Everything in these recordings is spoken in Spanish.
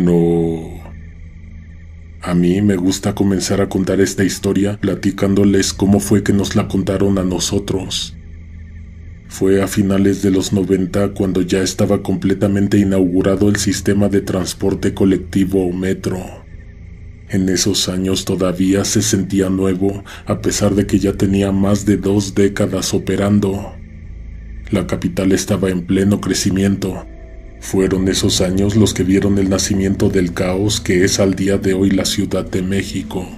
Uno. A mí me gusta comenzar a contar esta historia platicándoles cómo fue que nos la contaron a nosotros. Fue a finales de los 90 cuando ya estaba completamente inaugurado el sistema de transporte colectivo o metro. En esos años todavía se sentía nuevo, a pesar de que ya tenía más de 2 décadas operando. La capital estaba en pleno crecimiento. Fueron esos años los que vieron el nacimiento del caos que es al día de hoy la Ciudad de México.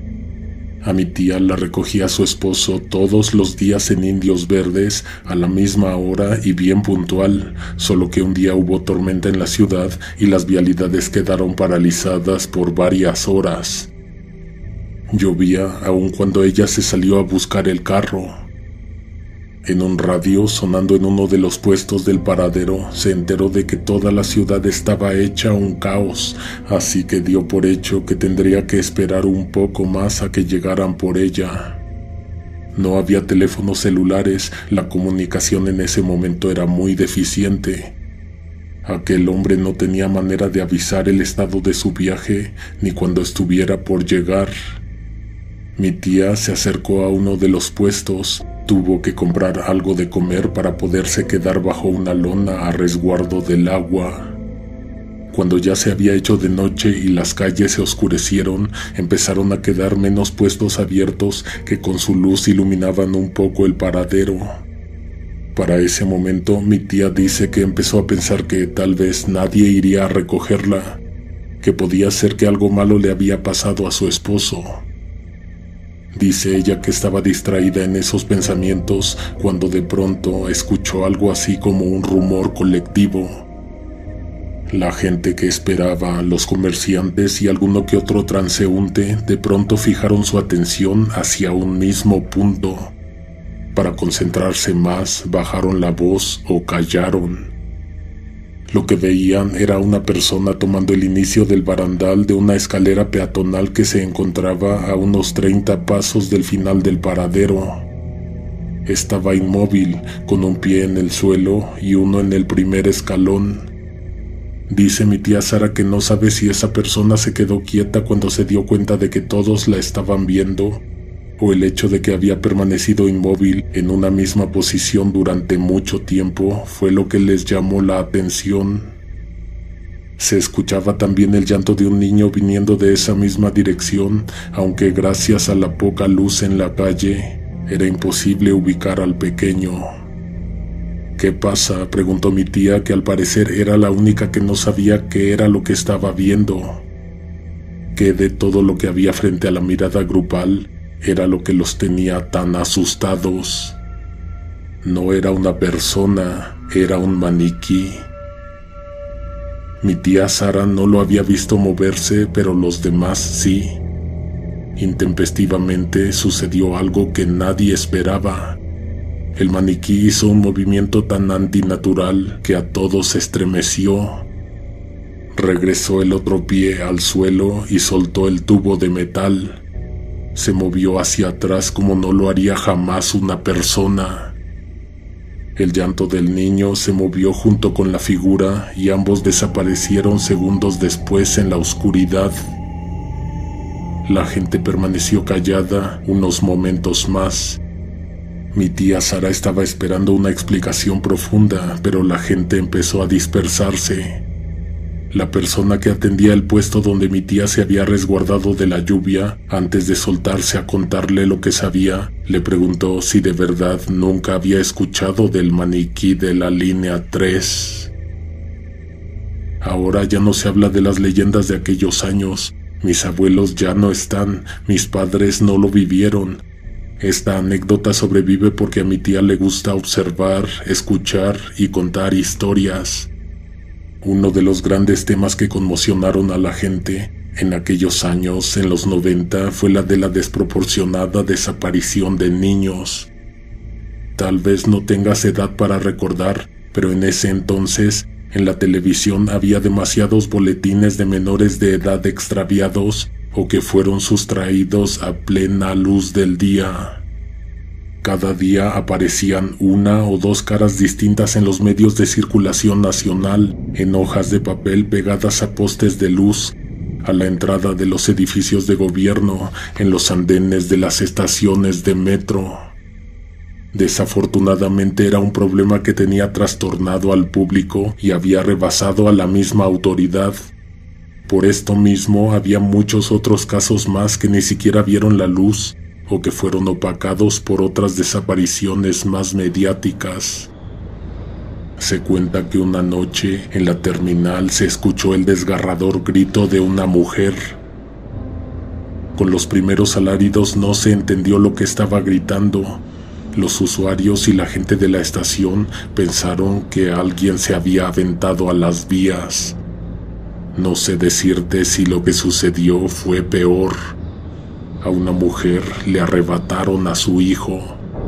A mi tía la recogía su esposo todos los días en Indios Verdes a la misma hora y bien puntual, solo que un día hubo tormenta en la ciudad y las vialidades quedaron paralizadas por varias horas. Llovía aun cuando ella se salió a buscar el carro. En un radio, sonando en uno de los puestos del paradero, se enteró de que toda la ciudad estaba hecha un caos, así que dio por hecho que tendría que esperar un poco más a que llegaran por ella. No había teléfonos celulares, la comunicación en ese momento era muy deficiente. Aquel hombre no tenía manera de avisar el estado de su viaje, ni cuando estuviera por llegar. Mi tía se acercó a uno de los puestos. Tuvo que comprar algo de comer para poderse quedar bajo una lona a resguardo del agua. Cuando ya se había hecho de noche y las calles se oscurecieron, empezaron a quedar menos puestos abiertos que con su luz iluminaban un poco el paradero. Para ese momento, mi tía dice que empezó a pensar que tal vez nadie iría a recogerla, que podía ser que algo malo le había pasado a su esposo. Dice ella que estaba distraída en esos pensamientos cuando de pronto escuchó algo así como un rumor colectivo. La gente que esperaba, los comerciantes y alguno que otro transeúnte de pronto fijaron su atención hacia un mismo punto. Para concentrarse más, bajaron la voz o callaron. Lo que veían era una persona tomando el inicio del barandal de una escalera peatonal que se encontraba a unos 30 pasos del final del paradero. Estaba inmóvil, con un pie en el suelo y uno en el primer escalón. Dice mi tía Sara que no sabe si esa persona se quedó quieta cuando se dio cuenta de que todos la estaban viendo, o el hecho de que había permanecido inmóvil en una misma posición durante mucho tiempo fue lo que les llamó la atención. Se escuchaba también el llanto de un niño viniendo de esa misma dirección, aunque gracias a la poca luz en la calle, era imposible ubicar al pequeño. «¿Qué pasa?», preguntó mi tía, que al parecer era la única que no sabía qué era lo que estaba viendo. ¿Qué de todo lo que había frente a la mirada grupal era lo que los tenía tan asustados? No era una persona, era un maniquí. Mi tía Sara no lo había visto moverse, pero los demás sí. Intempestivamente sucedió algo que nadie esperaba. El maniquí hizo un movimiento tan antinatural que a todos estremeció. Regresó el otro pie al suelo y soltó el tubo de metal. Se movió hacia atrás como no lo haría jamás una persona. El llanto del niño se movió junto con la figura y ambos desaparecieron segundos después en la oscuridad. La gente permaneció callada unos momentos más. Mi tía Sara estaba esperando una explicación profunda, pero la gente empezó a dispersarse. La persona que atendía el puesto donde mi tía se había resguardado de la lluvia, antes de soltarse a contarle lo que sabía, le preguntó si de verdad nunca había escuchado del maniquí de la línea 3. Ahora ya no se habla de las leyendas de aquellos años. Mis abuelos ya no están, mis padres no lo vivieron. Esta anécdota sobrevive porque a mi tía le gusta observar, escuchar y contar historias. Uno de los grandes temas que conmocionaron a la gente en aquellos años, en los 90, fue la de la desproporcionada desaparición de niños. Tal vez no tengas edad para recordar, pero en ese entonces, en la televisión había demasiados boletines de menores de edad extraviados o que fueron sustraídos a plena luz del día. Cada día aparecían una o dos caras distintas en los medios de circulación nacional, en hojas de papel pegadas a postes de luz, a la entrada de los edificios de gobierno, en los andenes de las estaciones de metro. Desafortunadamente era un problema que tenía trastornado al público y había rebasado a la misma autoridad. Por esto mismo había muchos otros casos más que ni siquiera vieron la luz o que fueron opacados por otras desapariciones más mediáticas. Se cuenta que una noche en la terminal se escuchó el desgarrador grito de una mujer. Con los primeros alaridos no se entendió lo que estaba gritando. Los usuarios y la gente de la estación pensaron que alguien se había aventado a las vías. No sé decirte si lo que sucedió fue peor. A una mujer le arrebataron a su hijo.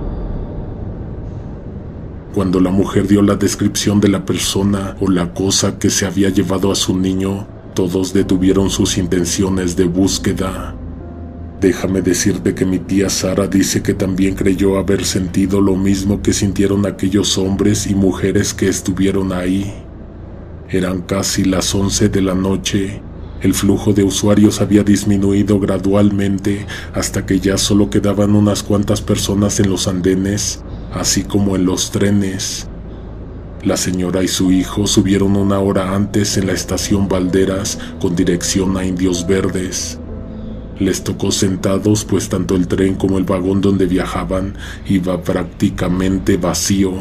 Cuando la mujer dio la descripción de la persona o la cosa que se había llevado a su niño, todos detuvieron sus intenciones de búsqueda. Déjame decirte que mi tía Sara dice que también creyó haber sentido lo mismo que sintieron aquellos hombres y mujeres que estuvieron ahí. Eran casi las 11 de la noche. El flujo de usuarios había disminuido gradualmente hasta que ya solo quedaban unas cuantas personas en los andenes, así como en los trenes. La señora y su hijo subieron una hora antes en la estación Valderas con dirección a Indios Verdes. Les tocó sentados, pues tanto el tren como el vagón donde viajaban iba prácticamente vacío.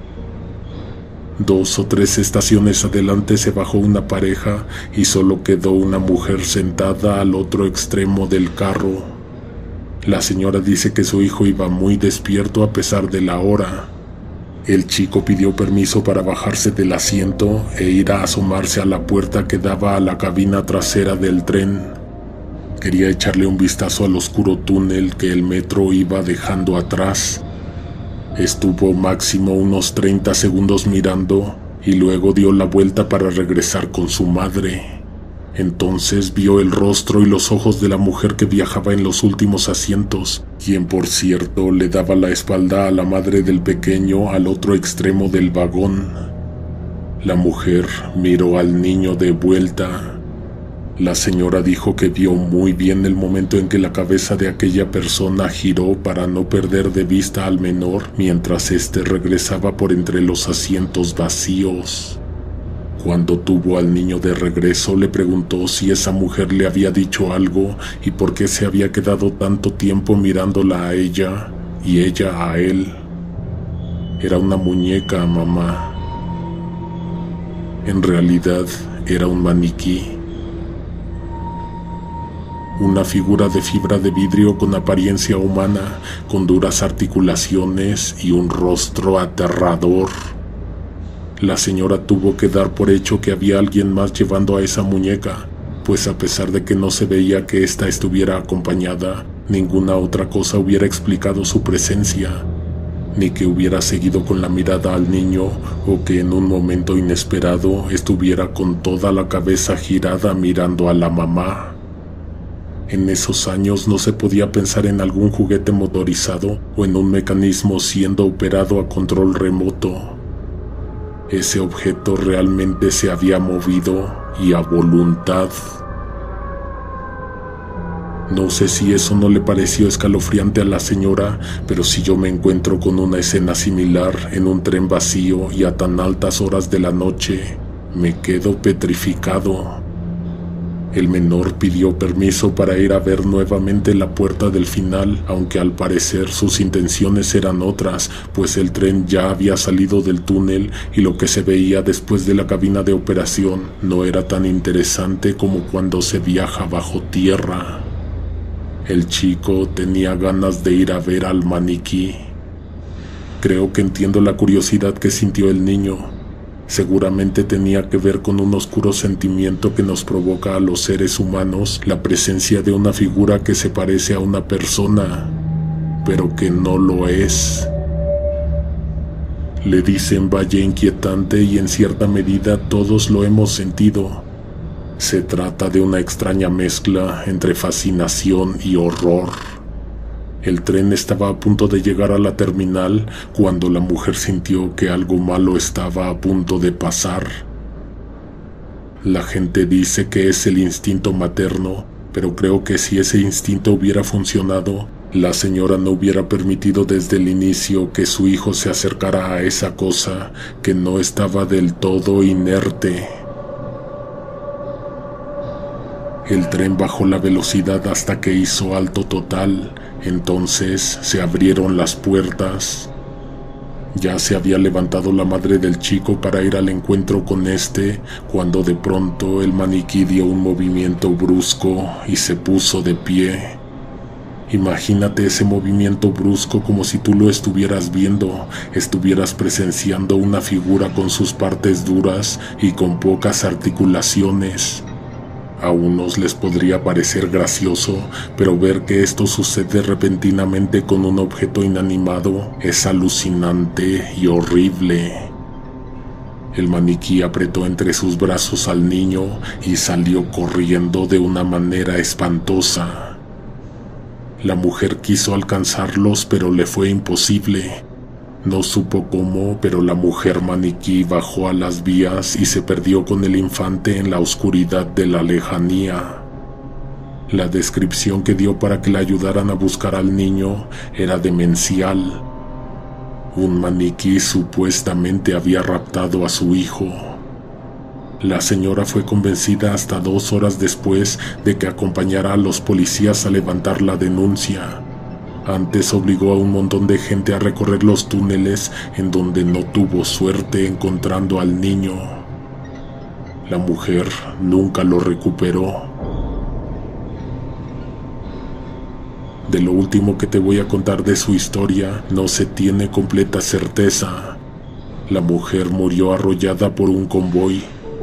2 o 3 estaciones adelante se bajó una pareja y solo quedó una mujer sentada al otro extremo del carro. La señora dice que su hijo iba muy despierto a pesar de la hora. El chico pidió permiso para bajarse del asiento e ir a asomarse a la puerta que daba a la cabina trasera del tren. Quería echarle un vistazo al oscuro túnel que el metro iba dejando atrás. Estuvo máximo unos 30 segundos mirando y luego dio la vuelta para regresar con su madre. Entonces vio el rostro y los ojos de la mujer que viajaba en los últimos asientos, quien por cierto le daba la espalda a la madre del pequeño al otro extremo del vagón. La mujer miró al niño de vuelta. La señora dijo que vio muy bien el momento en que la cabeza de aquella persona giró para no perder de vista al menor mientras éste regresaba por entre los asientos vacíos. Cuando tuvo al niño de regreso, le preguntó si esa mujer le había dicho algo y por qué se había quedado tanto tiempo mirándola a ella y ella a él. Era una muñeca, mamá. En realidad, era un maniquí. Una figura de fibra de vidrio con apariencia humana, con duras articulaciones y un rostro aterrador. La señora tuvo que dar por hecho que había alguien más llevando a esa muñeca, pues a pesar de que no se veía que ésta estuviera acompañada, ninguna otra cosa hubiera explicado su presencia, ni que hubiera seguido con la mirada al niño o que en un momento inesperado estuviera con toda la cabeza girada mirando a la mamá. En esos años no se podía pensar en algún juguete motorizado o en un mecanismo siendo operado a control remoto. Ese objeto realmente se había movido y a voluntad. No sé si eso no le pareció escalofriante a la señora, pero si yo me encuentro con una escena similar en un tren vacío y a tan altas horas de la noche, me quedo petrificado. El menor pidió permiso para ir a ver nuevamente la puerta del final, aunque al parecer sus intenciones eran otras, pues el tren ya había salido del túnel y lo que se veía después de la cabina de operación no era tan interesante como cuando se viaja bajo tierra. El chico tenía ganas de ir a ver al maniquí. Creo que entiendo la curiosidad que sintió el niño. Seguramente tenía que ver con un oscuro sentimiento que nos provoca a los seres humanos la presencia de una figura que se parece a una persona, pero que no lo es. Le dicen valle inquietante y en cierta medida todos lo hemos sentido. Se trata de una extraña mezcla entre fascinación y horror. El tren estaba a punto de llegar a la terminal cuando la mujer sintió que algo malo estaba a punto de pasar. La gente dice que es el instinto materno, pero creo que si ese instinto hubiera funcionado, la señora no hubiera permitido desde el inicio que su hijo se acercara a esa cosa que no estaba del todo inerte. El tren bajó la velocidad hasta que hizo alto total, entonces se abrieron las puertas. Ya se había levantado la madre del chico para ir al encuentro con este, cuando de pronto el maniquí dio un movimiento brusco y se puso de pie. Imagínate ese movimiento brusco como si tú lo estuvieras viendo, estuvieras presenciando una figura con sus partes duras y con pocas articulaciones. A unos les podría parecer gracioso, pero ver que esto sucede repentinamente con un objeto inanimado es alucinante y horrible. El maniquí apretó entre sus brazos al niño y salió corriendo de una manera espantosa. La mujer quiso alcanzarlos, pero le fue imposible. No supo cómo, pero la mujer maniquí bajó a las vías y se perdió con el infante en la oscuridad de la lejanía. La descripción que dio para que la ayudaran a buscar al niño era demencial. Un maniquí supuestamente había raptado a su hijo. La señora fue convencida hasta 2 horas después de que acompañara a los policías a levantar la denuncia. Antes obligó a un montón de gente a recorrer los túneles en donde no tuvo suerte encontrando al niño. La mujer nunca lo recuperó. De lo último que te voy a contar de su historia, no se tiene completa certeza. La mujer murió arrollada por un convoy.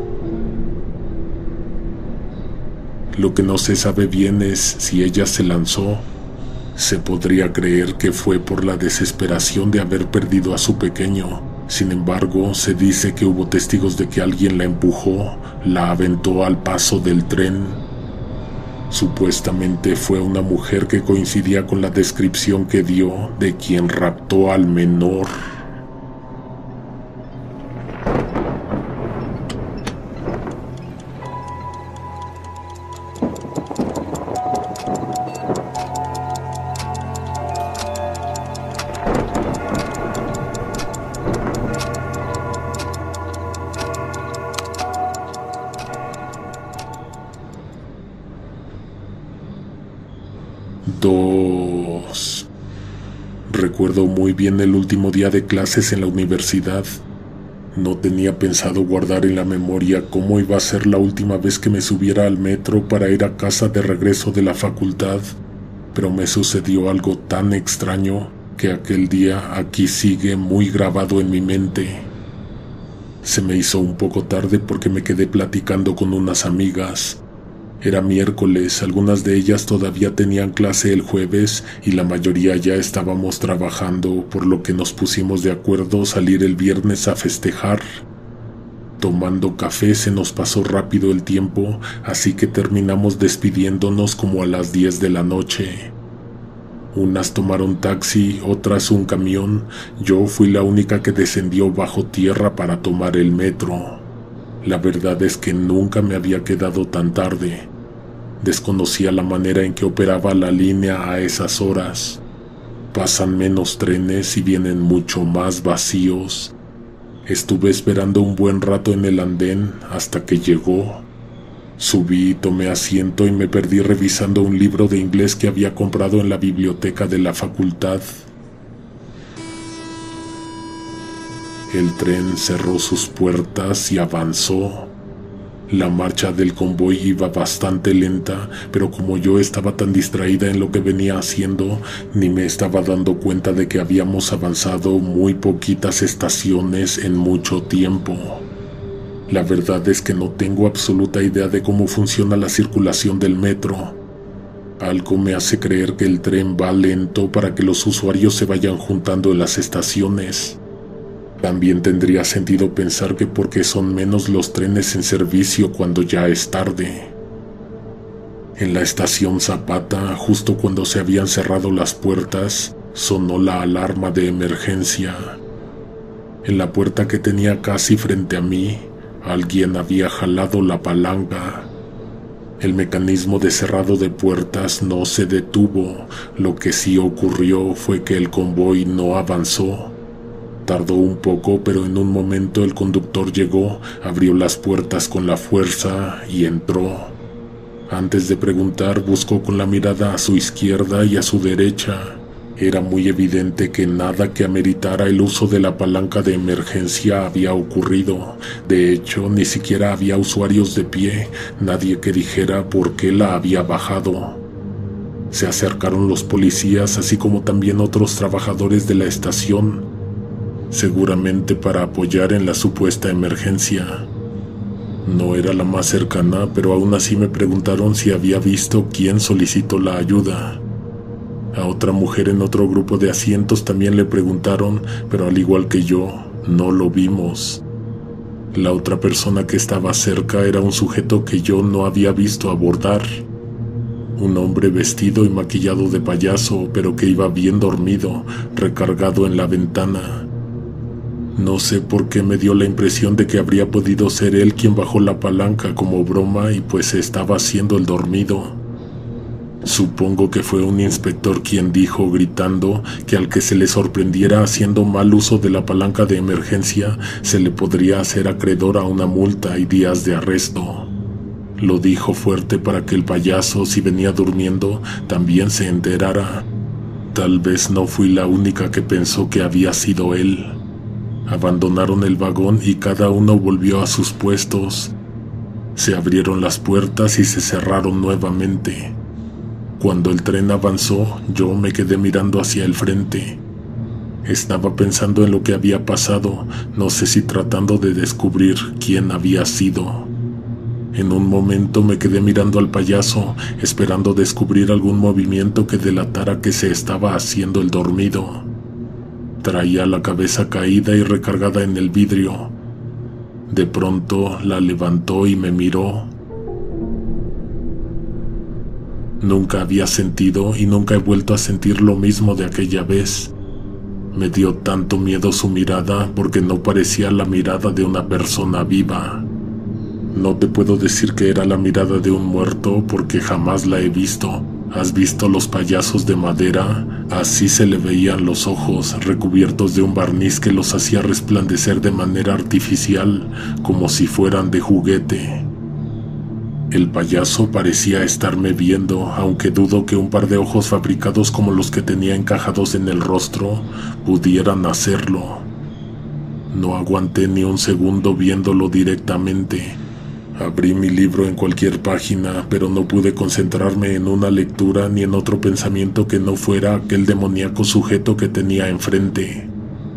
Lo que no se sabe bien es si ella se lanzó. Se podría creer que fue por la desesperación de haber perdido a su pequeño. Sin embargo, se dice que hubo testigos de que alguien la empujó, la aventó al paso del tren. Supuestamente fue una mujer que coincidía con la descripción que dio de quien raptó al menor. Recuerdo muy bien el último día de clases en la universidad. No tenía pensado guardar en la memoria cómo iba a ser la última vez que me subiera al metro para ir a casa de regreso de la facultad, pero me sucedió algo tan extraño que aquel día aquí sigue muy grabado en mi mente. Se me hizo un poco tarde porque me quedé platicando con unas amigas. Era miércoles, algunas de ellas todavía tenían clase el jueves y la mayoría ya estábamos trabajando, por lo que nos pusimos de acuerdo salir el viernes a festejar. Tomando café se nos pasó rápido el tiempo, así que terminamos despidiéndonos como a las 10 de la noche. Unas tomaron taxi, otras un camión. Yo fui la única que descendió bajo tierra para tomar el metro. La verdad es que nunca me había quedado tan tarde. Desconocía la manera en que operaba la línea a esas horas. Pasan menos trenes y vienen mucho más vacíos. Estuve esperando un buen rato en el andén hasta que llegó. Subí, tomé asiento y me perdí revisando un libro de inglés que había comprado en la biblioteca de la facultad. El tren cerró sus puertas y avanzó. La marcha del convoy iba bastante lenta, pero como yo estaba tan distraída en lo que venía haciendo, ni me estaba dando cuenta de que habíamos avanzado muy poquitas estaciones en mucho tiempo. La verdad es que no tengo absoluta idea de cómo funciona la circulación del metro. Algo me hace creer que el tren va lento para que los usuarios se vayan juntando en las estaciones. También tendría sentido pensar que porque son menos los trenes en servicio cuando ya es tarde. En la estación Zapata, justo cuando se habían cerrado las puertas, sonó la alarma de emergencia. En la puerta que tenía casi frente a mí, alguien había jalado la palanca. El mecanismo de cerrado de puertas no se detuvo. Lo que sí ocurrió fue que el convoy no avanzó. Tardó un poco, pero en un momento el conductor llegó, abrió las puertas con la fuerza y entró. Antes de preguntar, buscó con la mirada a su izquierda y a su derecha. Era muy evidente que nada que ameritara el uso de la palanca de emergencia había ocurrido. De hecho, ni siquiera había usuarios de pie, nadie que dijera por qué la había bajado. Se acercaron los policías, así como también otros trabajadores de la estación, seguramente para apoyar en la supuesta emergencia. No era la más cercana, pero aún así me preguntaron si había visto quién solicitó la ayuda. A otra mujer en otro grupo de asientos también le preguntaron, pero al igual que yo, no lo vimos. La otra persona que estaba cerca era un sujeto que yo no había visto abordar. Un hombre vestido y maquillado de payaso, pero que iba bien dormido, recargado en la ventana. No sé por qué me dio la impresión de que habría podido ser él quien bajó la palanca como broma y pues estaba haciendo el dormido. Supongo que fue un inspector quien dijo, gritando, que al que se le sorprendiera haciendo mal uso de la palanca de emergencia, se le podría hacer acreedor a una multa y días de arresto. Lo dijo fuerte para que el payaso, si venía durmiendo, también se enterara. Tal vez no fui la única que pensó que había sido él. Abandonaron el vagón y cada uno volvió a sus puestos. Se abrieron las puertas y se cerraron nuevamente. Cuando el tren avanzó, yo me quedé mirando hacia el frente. Estaba pensando en lo que había pasado, no sé si tratando de descubrir quién había sido. En un momento me quedé mirando al payaso, esperando descubrir algún movimiento que delatara que se estaba haciendo el dormido. Traía la cabeza caída y recargada en el vidrio. De pronto la levantó y me miró. Nunca había sentido y nunca he vuelto a sentir lo mismo de aquella vez. Me dio tanto miedo su mirada porque no parecía la mirada de una persona viva. No te puedo decir que era la mirada de un muerto porque jamás la he visto. ¿Has visto los payasos de madera? Así se le veían los ojos, recubiertos de un barniz que los hacía resplandecer de manera artificial, como si fueran de juguete. El payaso parecía estarme viendo, aunque dudo que un par de ojos fabricados como los que tenía encajados en el rostro pudieran hacerlo. No aguanté ni un segundo viéndolo directamente. Abrí mi libro en cualquier página, pero no pude concentrarme en una lectura ni en otro pensamiento que no fuera aquel demoníaco sujeto que tenía enfrente.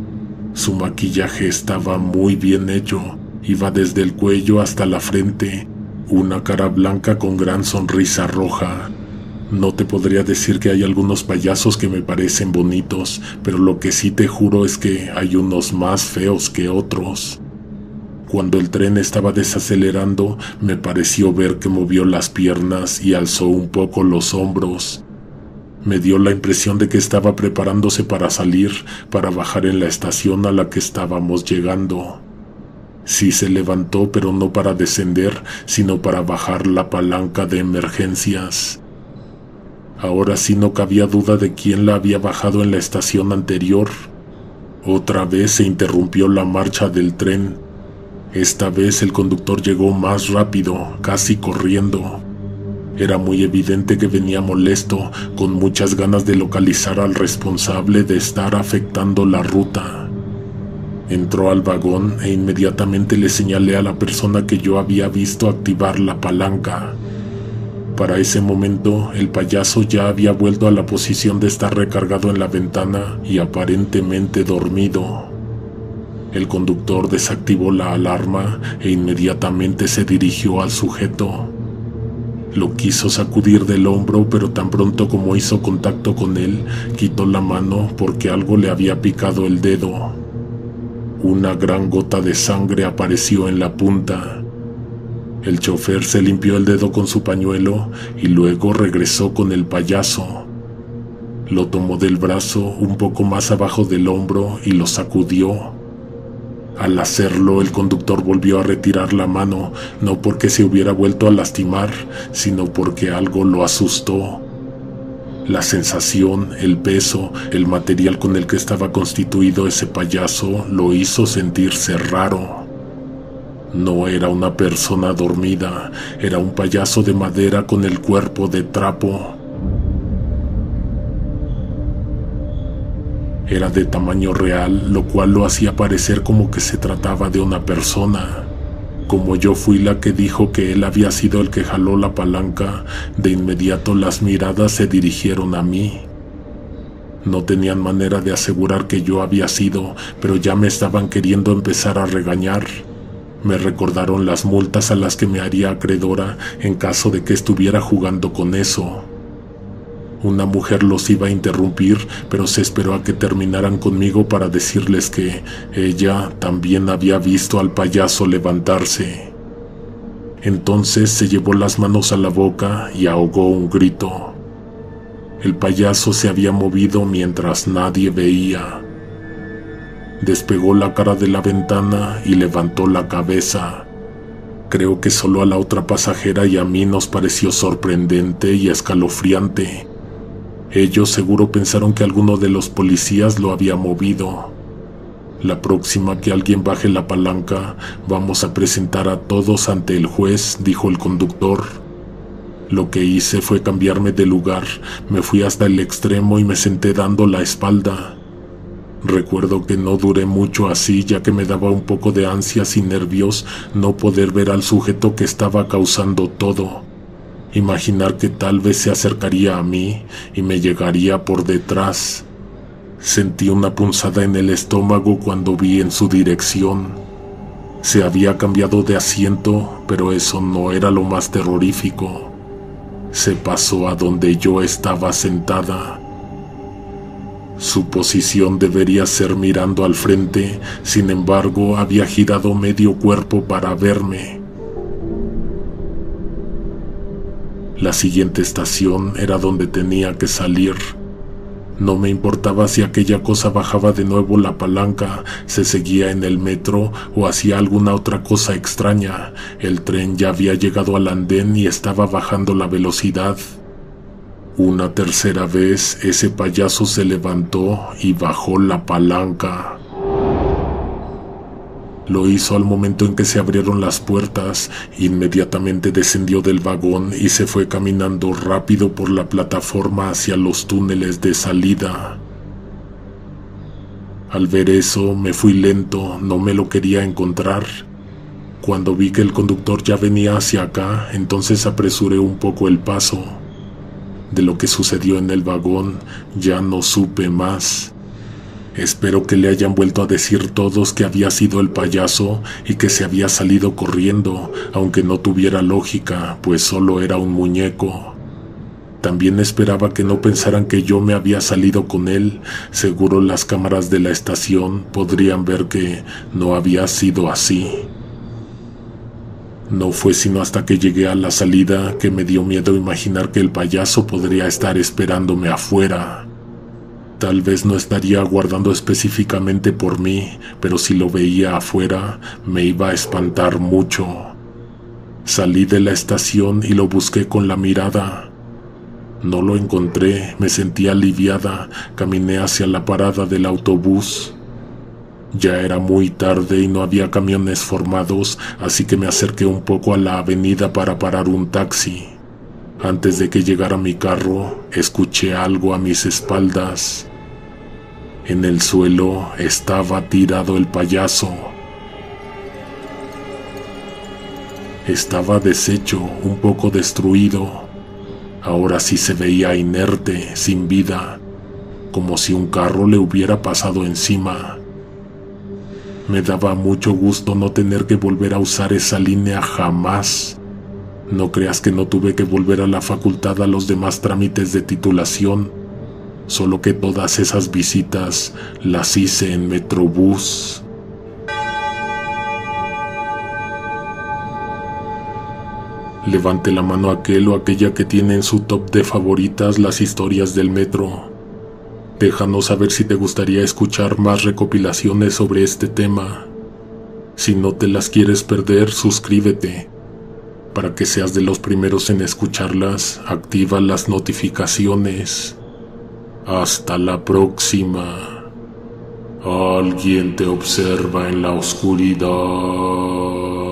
Su maquillaje estaba muy bien hecho, iba desde el cuello hasta la frente, una cara blanca con gran sonrisa roja. No te podría decir que hay algunos payasos que me parecen bonitos, pero lo que sí te juro es que hay unos más feos que otros. Cuando el tren estaba desacelerando, me pareció ver que movió las piernas y alzó un poco los hombros. Me dio la impresión de que estaba preparándose para salir, para bajar en la estación a la que estábamos llegando. Sí se levantó, pero no para descender, sino para bajar la palanca de emergencias. Ahora sí no cabía duda de quién la había bajado en la estación anterior. Otra vez se interrumpió la marcha del tren. Esta vez el conductor llegó más rápido, casi corriendo. Era muy evidente que venía molesto, con muchas ganas de localizar al responsable de estar afectando la ruta. Entró al vagón e inmediatamente le señalé a la persona que yo había visto activar la palanca. Para ese momento, el payaso ya había vuelto a la posición de estar recargado en la ventana y aparentemente dormido. El conductor desactivó la alarma e inmediatamente se dirigió al sujeto. Lo quiso sacudir del hombro, pero tan pronto como hizo contacto con él, quitó la mano porque algo le había picado el dedo. Una gran gota de sangre apareció en la punta. El chofer se limpió el dedo con su pañuelo y luego regresó con el payaso. Lo tomó del brazo un poco más abajo del hombro y lo sacudió. Al hacerlo, el conductor volvió a retirar la mano, no porque se hubiera vuelto a lastimar, sino porque algo lo asustó. La sensación, el peso, el material con el que estaba constituido ese payaso lo hizo sentirse raro. No era una persona dormida, era un payaso de madera con el cuerpo de trapo. Era de tamaño real, lo cual lo hacía parecer como que se trataba de una persona. Como yo fui la que dijo que él había sido el que jaló la palanca, de inmediato las miradas se dirigieron a mí. No tenían manera de asegurar que yo había sido, pero ya me estaban queriendo empezar a regañar. Me recordaron las multas a las que me haría acreedora en caso de que estuviera jugando con eso. Una mujer los iba a interrumpir, pero se esperó a que terminaran conmigo para decirles que ella también había visto al payaso levantarse. Entonces se llevó las manos a la boca y ahogó un grito. El payaso se había movido mientras nadie veía. Despegó la cara de la ventana y levantó la cabeza. Creo que solo a la otra pasajera y a mí nos pareció sorprendente y escalofriante. Ellos seguro pensaron que alguno de los policías lo había movido. La próxima que alguien baje la palanca, vamos a presentar a todos ante el juez, dijo el conductor. Lo que hice fue cambiarme de lugar, me fui hasta el extremo y me senté dando la espalda. Recuerdo que no duré mucho así, ya que me daba un poco de ansias y nervios no poder ver al sujeto que estaba causando todo. Imaginar que tal vez se acercaría a mí y me llegaría por detrás. Sentí una punzada en el estómago cuando vi en su dirección. Se había cambiado de asiento, pero eso no era lo más terrorífico. Se pasó a donde yo estaba sentada. Su posición debería ser mirando al frente, sin embargo, había girado medio cuerpo para verme. La siguiente estación era donde tenía que salir. No me importaba si aquella cosa bajaba de nuevo la palanca, se seguía en el metro o hacía alguna otra cosa extraña. El tren ya había llegado al andén y estaba bajando la velocidad. Una tercera vez, ese payaso se levantó y bajó la palanca. Lo hizo al momento en que se abrieron las puertas. Inmediatamente descendió del vagón y se fue caminando rápido por la plataforma hacia los túneles de salida. Al ver eso, me fui lento, no me lo quería encontrar. Cuando vi que el conductor ya venía hacia acá, entonces apresuré un poco el paso. De lo que sucedió en el vagón, ya no supe más. Espero que le hayan vuelto a decir todos que había sido el payaso y que se había salido corriendo, aunque no tuviera lógica, pues solo era un muñeco. También esperaba que no pensaran que yo me había salido con él. Seguro las cámaras de la estación podrían ver que no había sido así. No fue sino hasta que llegué a la salida que me dio miedo imaginar que el payaso podría estar esperándome afuera. Tal vez no estaría aguardando específicamente por mí, pero si lo veía afuera, me iba a espantar mucho. Salí de la estación y lo busqué con la mirada. No lo encontré, me sentí aliviada, caminé hacia la parada del autobús. Ya era muy tarde y no había camiones formados, así que me acerqué un poco a la avenida para parar un taxi. Antes de que llegara mi carro, escuché algo a mis espaldas. En el suelo estaba tirado el payaso. Estaba deshecho, un poco destruido. Ahora sí se veía inerte, sin vida, como si un carro le hubiera pasado encima. Me daba mucho gusto no tener que volver a usar esa línea jamás. No creas que no tuve que volver a la facultad a los demás trámites de titulación, solo que todas esas visitas las hice en Metrobús. Levante la mano aquel o aquella que tiene en su top de favoritas las historias del metro. Déjanos saber si te gustaría escuchar más recopilaciones sobre este tema. Si no te las quieres perder, suscríbete. Para que seas de los primeros en escucharlas, activa las notificaciones. Hasta la próxima. Alguien te observa en la oscuridad.